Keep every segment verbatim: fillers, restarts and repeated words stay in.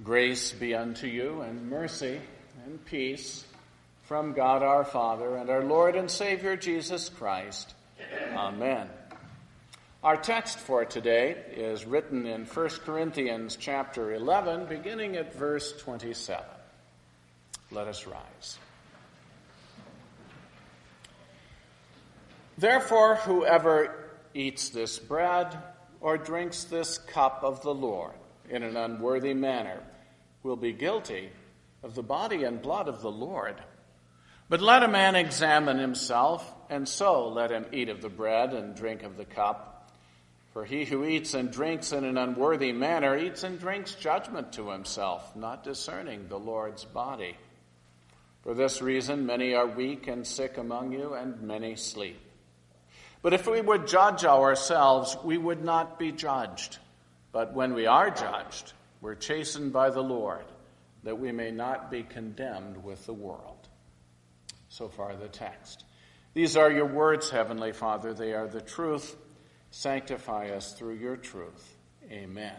Grace be unto you, and mercy and peace from God our Father and our Lord and Savior Jesus Christ. Amen. Our text for today is written in First Corinthians chapter eleven, beginning at verse twenty-seven. Let us rise. Therefore, whoever eats this bread or drinks this cup of the Lord in an unworthy manner will be guilty of the body and blood of the Lord. But let a man examine himself, and so let him eat of the bread and drink of the cup. For he who eats and drinks in an unworthy manner eats and drinks judgment to himself, not discerning the Lord's body. For this reason many are weak and sick among you, and many sleep. But if we would judge ourselves, we would not be judged. But when we are judged, we're chastened by the Lord, that we may not be condemned with the world. So far the text. These are your words, Heavenly Father. They are the truth. Sanctify us through your truth. Amen.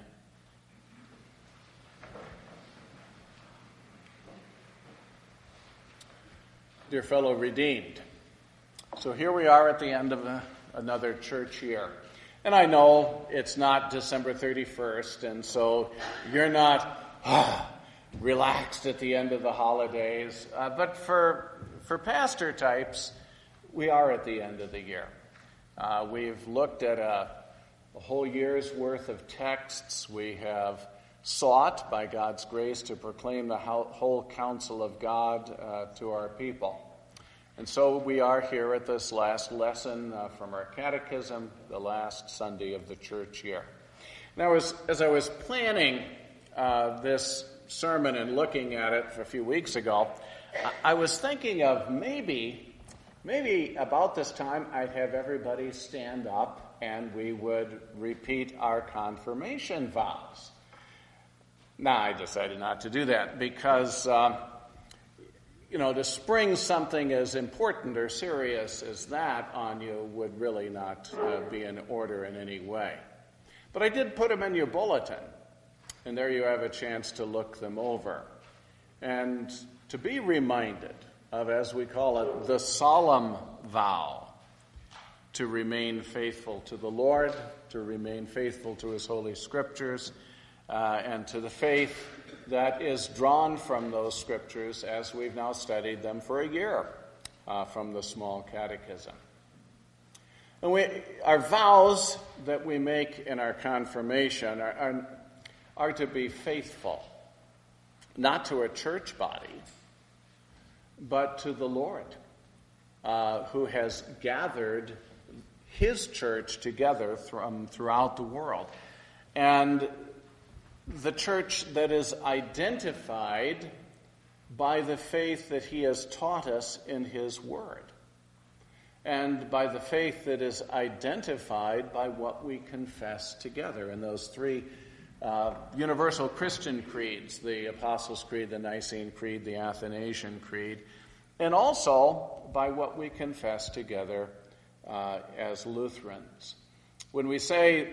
Dear fellow redeemed, so here we are at the end of a, another church year. And I know it's not December thirty-first, and so you're not ah, relaxed at the end of the holidays. Uh, but for for pastor types, we are at the end of the year. Uh, we've looked at a, a whole year's worth of texts. We have sought, by God's grace, to proclaim the whole counsel of God uh, to our people. And so we are here at this last lesson uh, from our catechism, the last Sunday of the church year. Now, as, as I was planning uh, this sermon and looking at it a few weeks ago, I was thinking of maybe, maybe about this time I'd have everybody stand up and we would repeat our confirmation vows. Now, I decided not to do that because... Uh, You know, to spring something as important or serious as that on you would really not uh, be in order in any way. But I did put them in your bulletin, and there you have a chance to look them over. And to be reminded of, as we call it, the solemn vow to remain faithful to the Lord, to remain faithful to his holy scriptures, uh, and to the faith that is drawn from those scriptures as we've now studied them for a year uh, from the small catechism. And we, our vows that we make in our confirmation are, are, are to be faithful, not to a church body, but to the Lord, uh, who has gathered his church together from throughout the world. And the church that is identified by the faith that he has taught us in his word, and by the faith that is identified by what we confess together in those three uh, universal Christian creeds, the Apostles' Creed, the Nicene Creed, the Athanasian Creed, and also by what we confess together uh, as Lutherans. When we say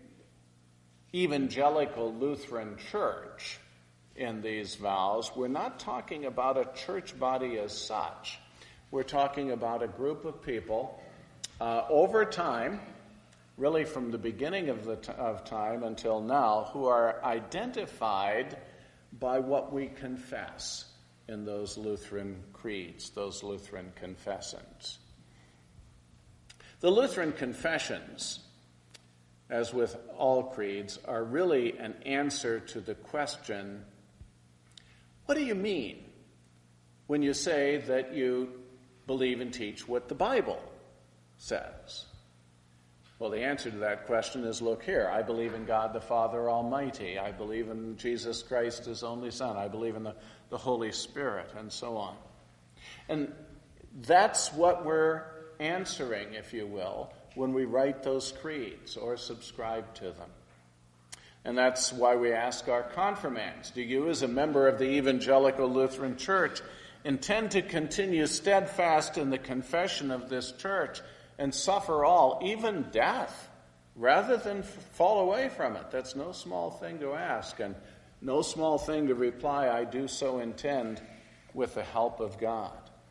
Evangelical Lutheran Church in these vows, we're not talking about a church body as such. We're talking about a group of people uh, over time, really from the beginning of the t- of time until now, who are identified by what we confess in those Lutheran creeds, those Lutheran confessions. The Lutheran confessions, as with all creeds, are really an answer to the question, what do you mean when you say that you believe and teach what the Bible says? Well, the answer to that question is, look here. I believe in God the Father Almighty. I believe in Jesus Christ, his only Son. I believe in the, the Holy Spirit, and so on. And that's what we're answering, if you will, when we write those creeds or subscribe to them. And that's why we ask our confirmands, do you, as a member of the Evangelical Lutheran Church, intend to continue steadfast in the confession of this church and suffer all, even death, rather than fall away from it? That's no small thing to ask. And No small thing to reply, I do so intend, with the help of God.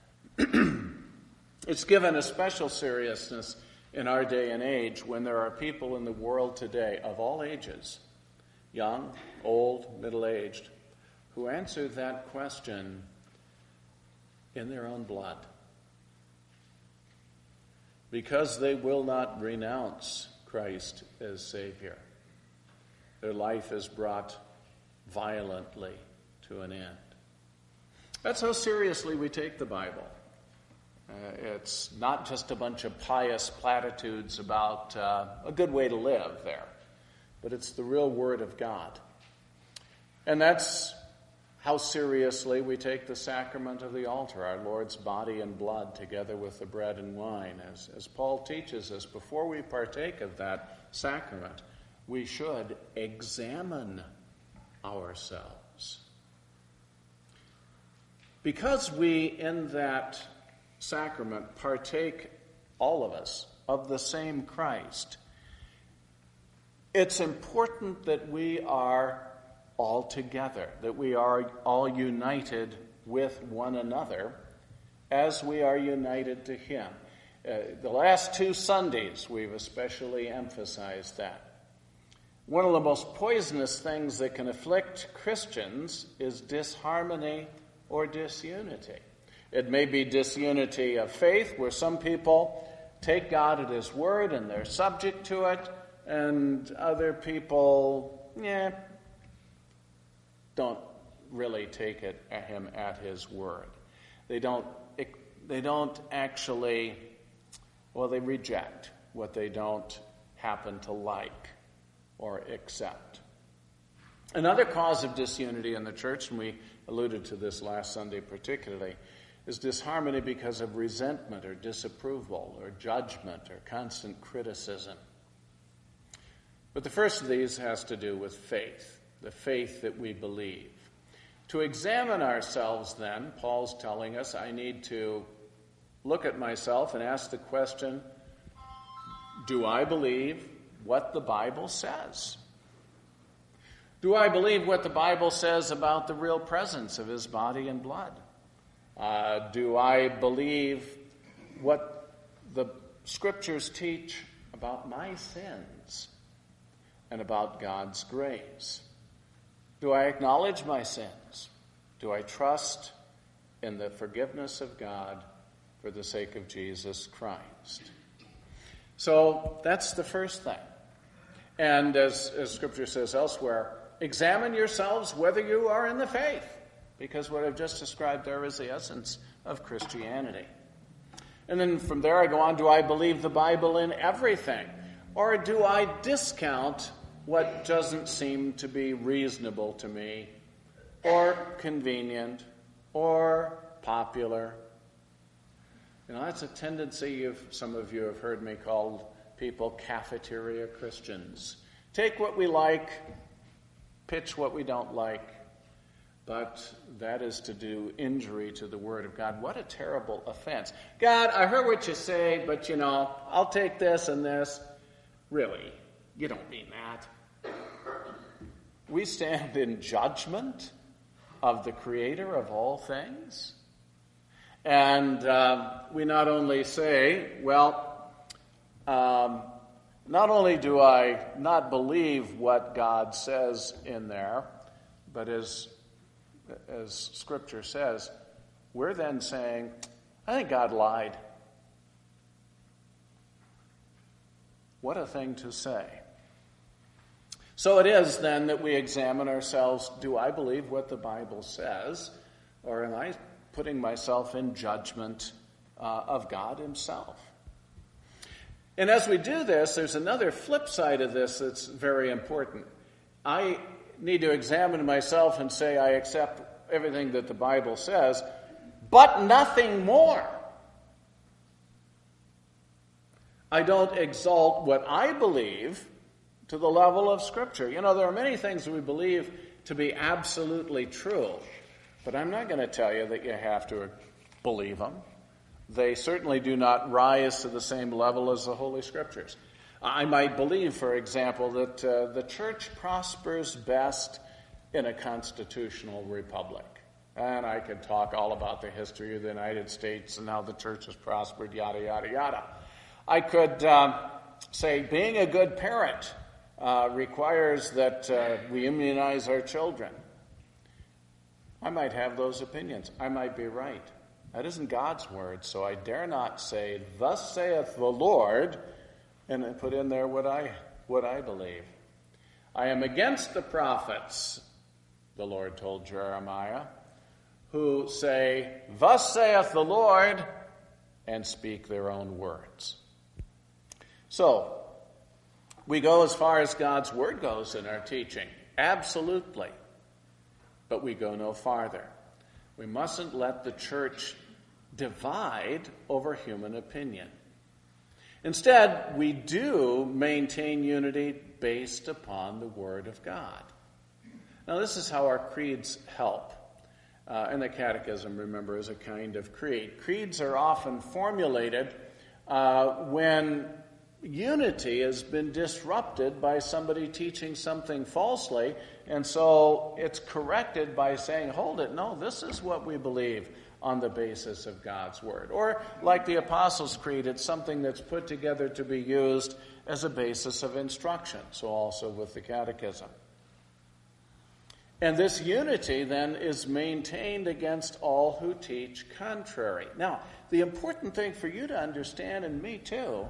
It's given a special seriousness in our day and age when there are people in the world today of all ages, young, old, middle-aged, who answer that question in their own blood. Because they will not renounce Christ as Savior. Their life is brought violently to an end. That's how seriously we take the Bible. Uh, it's not just a bunch of pious platitudes about uh, a good way to live there, but it's the real Word of God. And that's how seriously we take the sacrament of the altar, our Lord's body and blood, together with the bread and wine. As, as Paul teaches us, before we partake of that sacrament, we should examine ourselves. Because we, in that sacrament, partake, all of us, of the same Christ, it's important that we are all together, that we are all united with one another as we are united to Him. Uh, the last two Sundays, we've especially emphasized that. One of the most poisonous things that can afflict Christians is disharmony or disunity. It may be disunity of faith, where some people take God at His word and they're subject to it, and other people, yeah, don't really take it at Him at His word. They don't. They don't actually. Well, they reject what they don't happen to like or accept. Another cause of disunity in the church, and we alluded to this last Sunday particularly, is disharmony because of resentment or disapproval or judgment or constant criticism. But the first of these has to do with faith, the faith that we believe. To examine ourselves, then, Paul's telling us I need to look at myself and ask the question, do I believe what the Bible says? Do I believe what the Bible says about the real presence of His body and blood? Uh, do I believe what the Scriptures teach about my sins and about God's grace? Do I acknowledge my sins? Do I trust in the forgiveness of God for the sake of Jesus Christ? So that's the first thing. And as, as Scripture says elsewhere, examine yourselves whether you are in the faith, because what I've just described there is the essence of Christianity. And then from there I go on, do I believe the Bible in everything? Or do I discount what doesn't seem to be reasonable to me, or convenient, or popular? You know, that's a tendency you've, some of you have heard me call people cafeteria Christians. Take what we like, pitch what we don't like, but that is to do injury to the Word of God. What a terrible offense. God, I heard what you say, but you know, I'll take this and this. Really? You don't mean that. We stand in judgment of the Creator of all things. And um, we not only say, well, um, not only do I not believe what God says in there, but as, as Scripture says, we're then saying, I think God lied. What a thing to say. So it is then that we examine ourselves, do I believe what the Bible says, or am I putting myself in judgment uh, of God Himself? And as we do this, there's another flip side of this that's very important. I need to examine myself and say I accept everything that the Bible says, but nothing more. I don't exalt what I believe to the level of Scripture. You know, there are many things that we believe to be absolutely true, but I'm not going to tell you that you have to believe them. They certainly do not rise to the same level as the Holy Scriptures. I might believe, for example, that uh, the church prospers best in a constitutional republic. And I could talk all about the history of the United States and how the church has prospered, yada, yada, yada. I could um, say being a good parent uh, requires that uh, we immunize our children. I might have those opinions. I might be right. That isn't God's word, so I dare not say, "Thus saith the Lord," and then put in there what I what I believe. I am against the prophets, the Lord told Jeremiah, who say, "Thus saith the Lord," and speak their own words. So, we go as far as God's word goes in our teaching, absolutely. But we go no farther. We mustn't let the church divide over human opinion. Instead, we do maintain unity based upon the Word of God. Now, this is how our creeds help. Uh, and the Catechism, remember, is a kind of creed. Creeds are often formulated uh, when unity has been disrupted by somebody teaching something falsely, and so it's corrected by saying, hold it, no, this is what we believe on the basis of God's Word. Or, like the Apostles' Creed, it's something that's put together to be used as a basis of instruction, so also with the Catechism. And this unity, then, is maintained against all who teach contrary. Now, the important thing for you to understand, and me too,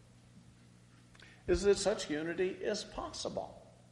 is that such unity is possible.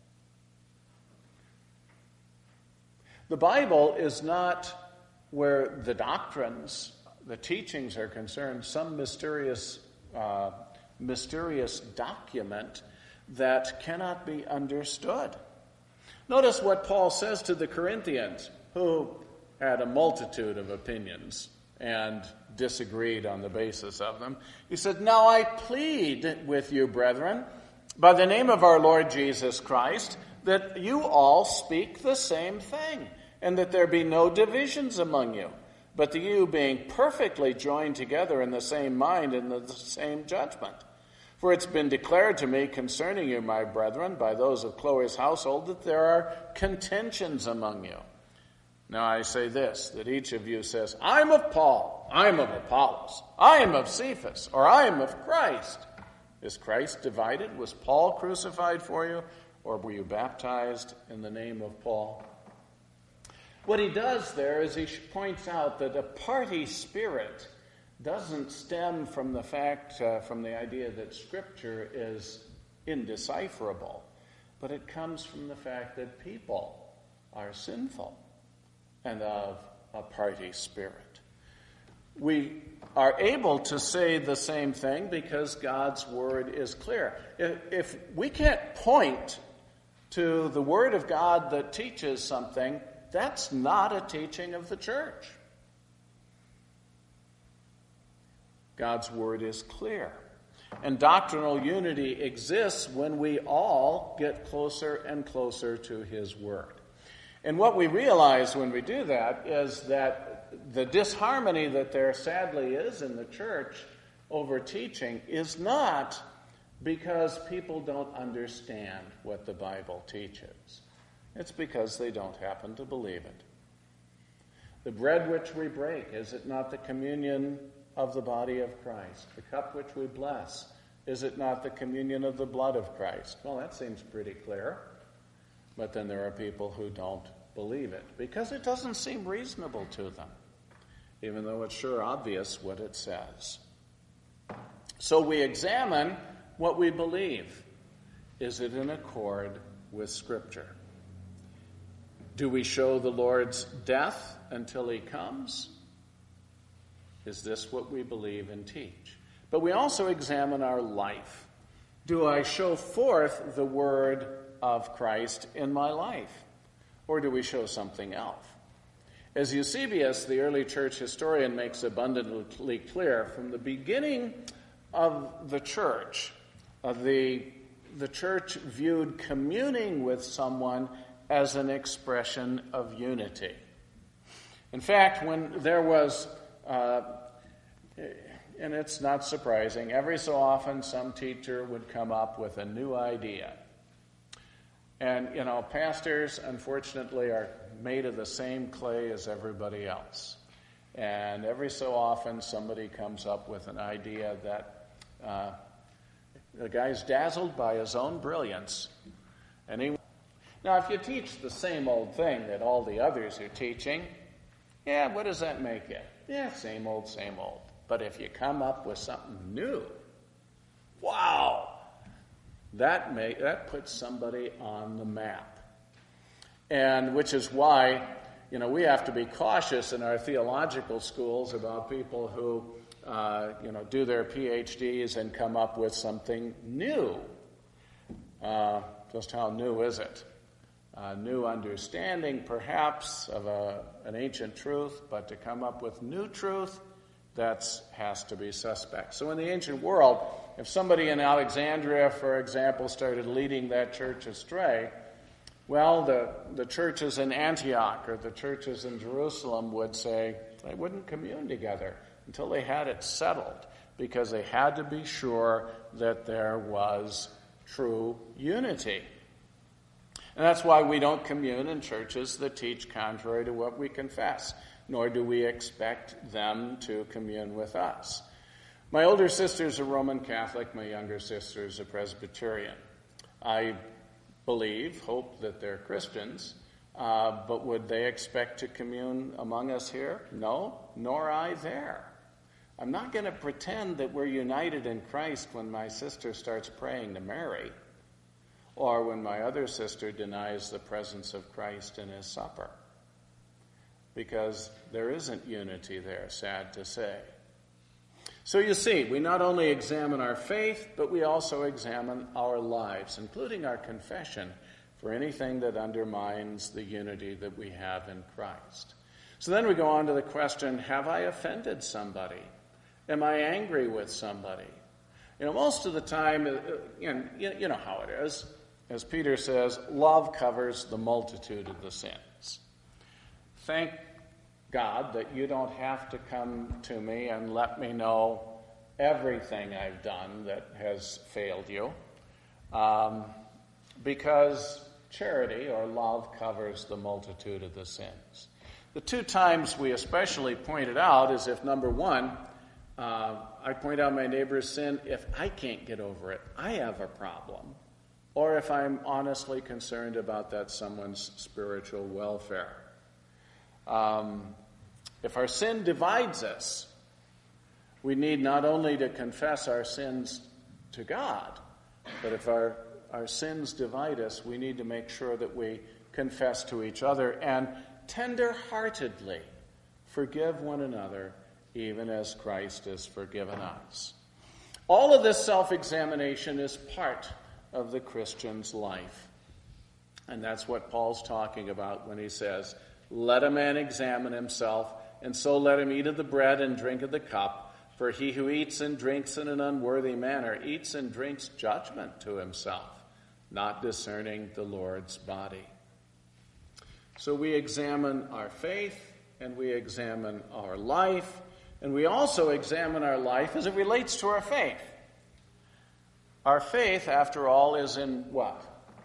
The Bible is not, where the doctrines, the teachings are concerned, some mysterious, uh, mysterious document that cannot be understood. Notice what Paul says to the Corinthians, who had a multitude of opinions and disagreed on the basis of them. He said, "Now I plead with you, brethren, by the name of our Lord Jesus Christ, that you all speak the same thing, and that there be no divisions among you, but that you, being perfectly joined together in the same mind and the same judgment. For it's been declared to me concerning you, my brethren, by those of Chloe's household, that there are contentions among you. Now I say this, that each of you says, I am of Paul, I am of Apollos, I am of Cephas, or I am of Christ. Is Christ divided? Was Paul crucified for you, or were you baptized in the name of Paul?" What he does there is he points out that a party spirit doesn't stem from the fact, uh, from the idea that Scripture is indecipherable, but it comes from the fact that people are sinful and of a party spirit. We are able to say the same thing because God's Word is clear. If, if we can't point to the Word of God that teaches something, that's not a teaching of the church. God's Word is clear. And doctrinal unity exists when we all get closer and closer to His Word. And what we realize when we do that is that the disharmony that there sadly is in the church over teaching is not because people don't understand what the Bible teaches. It's because they don't happen to believe it. The bread which we break, is it not the communion of the body of Christ? The cup which we bless, is it not the communion of the blood of Christ? Well, that seems pretty clear. But then there are people who don't believe it because it doesn't seem reasonable to them, even though it's sure obvious what it says. So we examine what we believe. Is it in accord with Scripture? Do we show the Lord's death until He comes? Is this what we believe and teach? But we also examine our life. Do I show forth the word of Christ in my life? Or do we show something else? As Eusebius, the early church historian, makes abundantly clear, from the beginning of the church, uh, the, the church viewed communing with someone as an expression of unity. In fact, when there was, uh, and it's not surprising, every so often some teacher would come up with a new idea. And, you know, pastors, unfortunately, are made of the same clay as everybody else. And every so often, somebody comes up with an idea that uh, the guy's dazzled by his own brilliance. And he, now, if you teach the same old thing that all the others are teaching, yeah, what does that make it? Yeah, same old, same old. But if you come up with something new, wow, that may, that puts somebody on the map. And which is why, you know, we have to be cautious in our theological schools about people who, uh, you know, do their P H Ds and come up with something new. Uh, just how new is it? A new understanding, perhaps, of a, an ancient truth, but to come up with new truth, that has to be suspect. So in the ancient world, if somebody in Alexandria, for example, started leading that church astray, well, the, the churches in Antioch or the churches in Jerusalem would say they wouldn't commune together until they had it settled, because they had to be sure that there was true unity. And that's why we don't commune in churches that teach contrary to what we confess, nor do we expect them to commune with us. My older sister's a Roman Catholic, my younger sister's a Presbyterian. I believe, hope that they're Christians, uh, but would they expect to commune among us here? No, nor I there. I'm not going to pretend that we're united in Christ when my sister starts praying to Mary, or when my other sister denies the presence of Christ in his supper, because there isn't unity there, sad to say. So you see, we not only examine our faith, but we also examine our lives, including our confession, for anything that undermines the unity that we have in Christ. So then we go on to the question, have I offended somebody? Am I angry with somebody? You know, most of the time, you know, you know how it is. As Peter says, love covers the multitude of the sins. Thank God that you don't have to come to me and let me know everything I've done that has failed you, um, because charity or love covers the multitude of the sins. The two times we especially point it out is if, number one, uh, I point out my neighbor's sin if I can't get over it, I have a problem, or if I'm honestly concerned about that someone's spiritual welfare. Um, if our sin divides us, we need not only to confess our sins to God, but if our, our sins divide us, we need to make sure that we confess to each other and tender-heartedly forgive one another, even as Christ has forgiven us. All of this self-examination is part of the Christian's life. And that's what Paul's talking about when he says, let a man examine himself, and so let him eat of the bread and drink of the cup. For he who eats and drinks in an unworthy manner eats and drinks judgment to himself, not discerning the Lord's body. So we examine our faith, and we examine our life, and we also examine our life as it relates to our faith. Our faith, after all, is in what?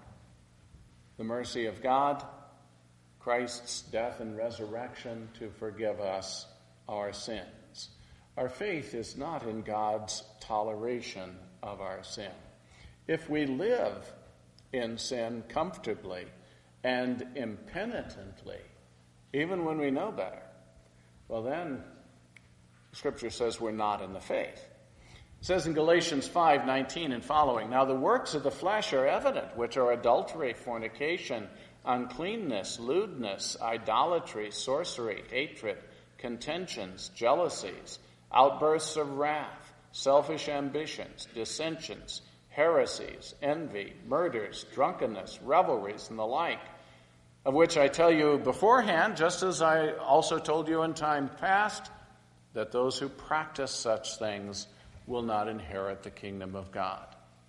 The mercy of God, Christ's death and resurrection to forgive us our sins. Our faith is not in God's toleration of our sin. If we live in sin comfortably and impenitently, even when we know better, well then, Scripture says we're not in the faith. It says in Galatians five nineteen and following, now the works of the flesh are evident, which are adultery, fornication, uncleanness, lewdness, idolatry, sorcery, hatred, contentions, jealousies, outbursts of wrath, selfish ambitions, dissensions, heresies, envy, murders, drunkenness, revelries, and the like, of which I tell you beforehand, just as I also told you in time past, that those who practice such things will not inherit the kingdom of God.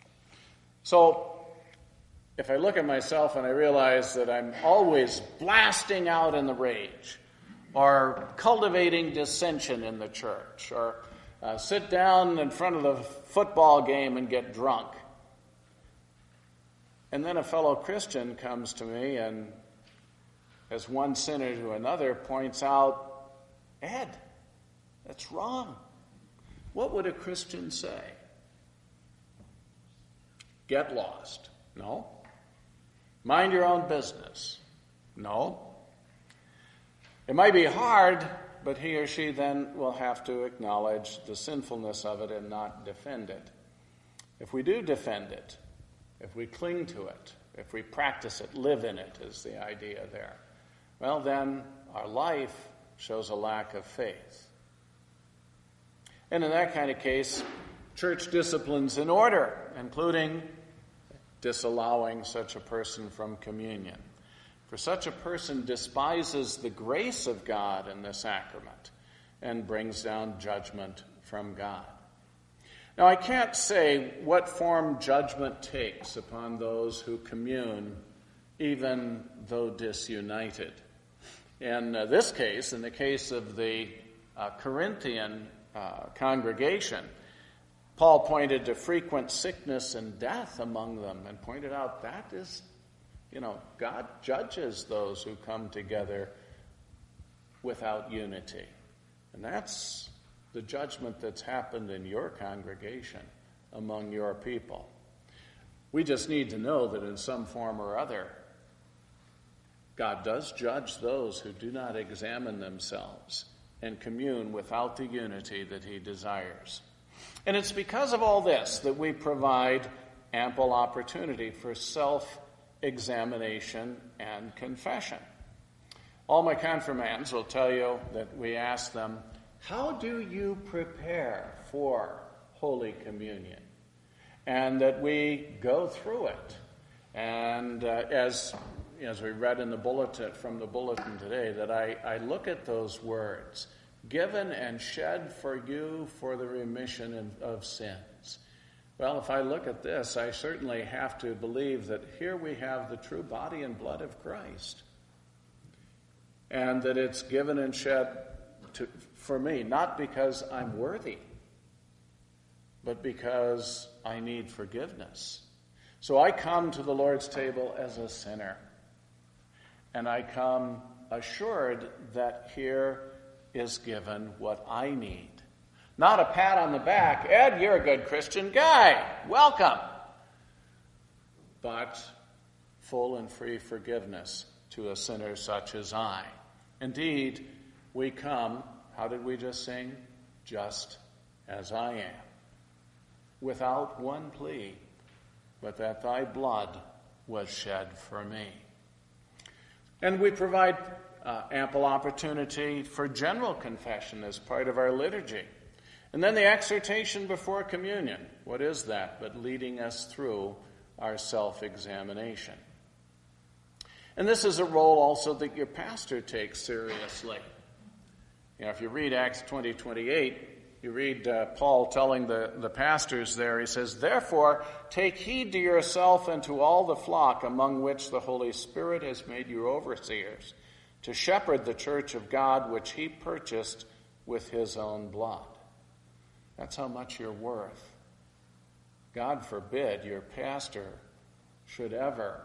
So, if I look at myself and I realize that I'm always blasting out in the rage, or cultivating dissension in the church, or uh, sit down in front of the football game and get drunk, And then a fellow Christian comes to me and, as one sinner to another, points out, Ed, that's wrong. What would a Christian say? Get lost. No. Mind your own business. No. It might be hard, but he or she then will have to acknowledge the sinfulness of it and not defend it. If we do defend it, if we cling to it, if we practice it, live in it is the idea there, well, then our life shows a lack of faith. And in that kind of case, church discipline's in order, including disallowing such a person from communion. For such a person despises the grace of God in the sacrament and brings down judgment from God. Now, I can't say what form judgment takes upon those who commune, even though disunited. In uh, this case, in the case of the uh, Corinthian uh, congregation, Paul pointed to frequent sickness and death among them and pointed out that is, you know, God judges those who come together without unity. And that's the judgment that's happened in your congregation among your people. We just need to know that in some form or other, God does judge those who do not examine themselves and commune without the unity that he desires. And it's because of all this that we provide ample opportunity for self-examination and confession. All my confirmands will tell you that we ask them, how do you prepare for Holy Communion? And that we go through it. And uh, as as we read in the bulletin, from the bulletin today, that I, I look at those words, given and shed for you for the remission of sins. Well, if I look at this, I certainly have to believe that here we have the true body and blood of Christ. And that it's given and shed to, for me, not because I'm worthy, but because I need forgiveness. So I come to the Lord's table as a sinner. And I come assured that here is given what I need. Not a pat on the back, Ed, you're a good Christian guy, welcome. But full and free forgiveness to a sinner such as I. Indeed, we come, how did we just sing? Just as I am. Without one plea, but that thy blood was shed for me. And we provide uh, ample opportunity for general confession as part of our liturgy. And then the exhortation before communion. What is that but leading us through our self-examination? And this is a role also that your pastor takes seriously. You know, if you read Acts twenty twenty-eight, you read uh, Paul telling the, the pastors there, he says, therefore, take heed to yourself and to all the flock among which the Holy Spirit has made you overseers, to shepherd the church of God which he purchased with his own blood. That's how much you're worth. God forbid your pastor should ever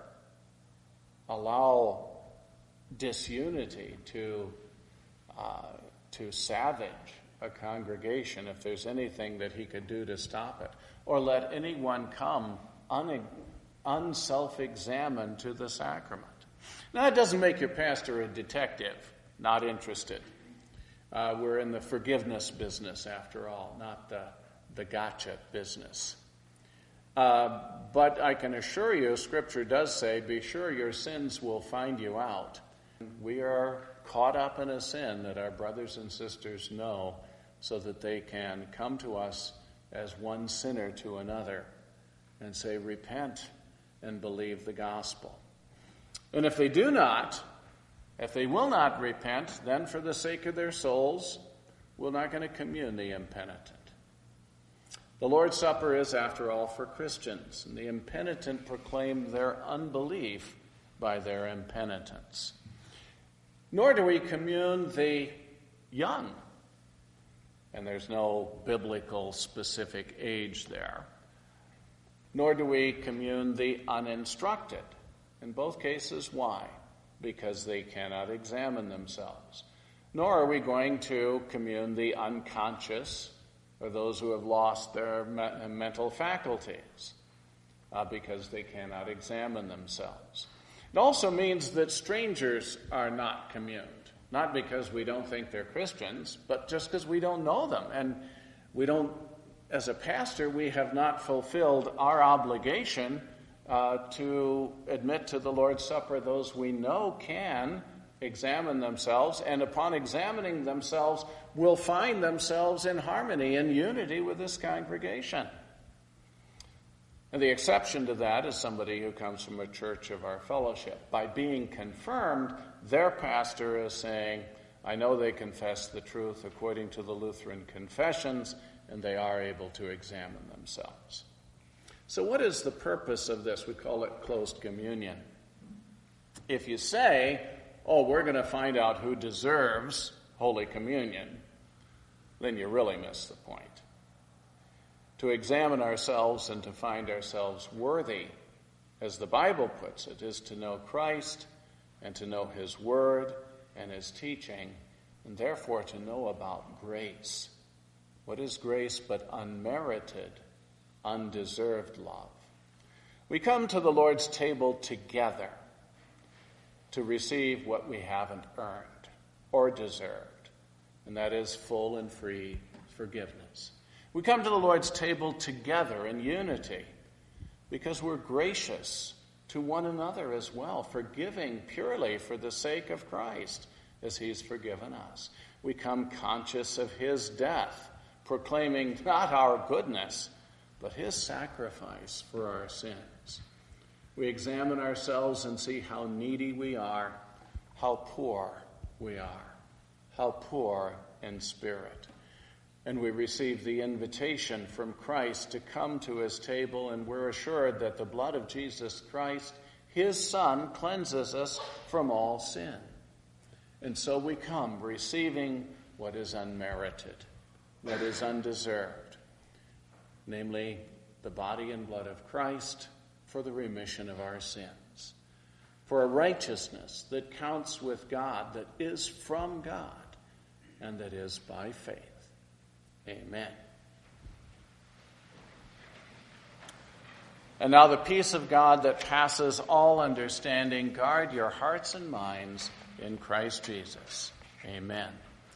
allow disunity to, uh, to savage a congregation if there's anything that he could do to stop it, or let anyone come un- unself-examined to the sacrament. Now, that doesn't make your pastor a detective, not interested. Uh, we're in the forgiveness business, after all, not the, the gotcha business. Uh, but I can assure you, Scripture does say, be sure your sins will find you out. We are caught up in a sin that our brothers and sisters know, so that they can come to us as one sinner to another and say, repent and believe the gospel. And if they do not, if they will not repent, then for the sake of their souls, we're not going to commune the impenitent. The Lord's Supper is, after all, for Christians, and the impenitent proclaim their unbelief by their impenitence. Nor do we commune the young, and there's no biblical specific age there. nor do we commune the uninstructed. In both cases, why? Because they cannot examine themselves. Nor are we going to commune the unconscious, or those who have lost their me- mental faculties, uh, because they cannot examine themselves. It also means that strangers are not communed, not because we don't think they're Christians, but just because we don't know them. And we don't, as a pastor, we have not fulfilled our obligation uh, to admit to the Lord's Supper those we know can examine themselves, and upon examining themselves will find themselves in harmony and unity with this congregation. And the exception to that is somebody who comes from a church of our fellowship. By being confirmed, their pastor is saying, I know they confess the truth according to the Lutheran confessions, and they are able to examine themselves. So what is the purpose of this? We call it closed communion. If you say, oh, we're going to find out who deserves Holy Communion, then you really miss the point. To examine ourselves and to find ourselves worthy, as the Bible puts it, is to know Christ and to know His Word and His teaching, and therefore to know about grace. What is grace but unmerited, undeserved love? We come to the Lord's table together to receive what we haven't earned or deserved, and that is full and free forgiveness. We come to the Lord's table together in unity because we're gracious to one another as well, forgiving purely for the sake of Christ as He's forgiven us. We come conscious of His death, proclaiming not our goodness, but His sacrifice for our sins. We examine ourselves and see how needy we are, how poor we are, how poor in spirit. And we receive the invitation from Christ to come to His table, and we're assured that the blood of Jesus Christ, His Son, cleanses us from all sin. And so we come receiving what is unmerited, what is undeserved, namely the body and blood of Christ for the remission of our sins, for a righteousness that counts with God, that is from God, and that is by faith. Amen. And now the peace of God that passes all understanding, guard your hearts and minds in Christ Jesus. Amen.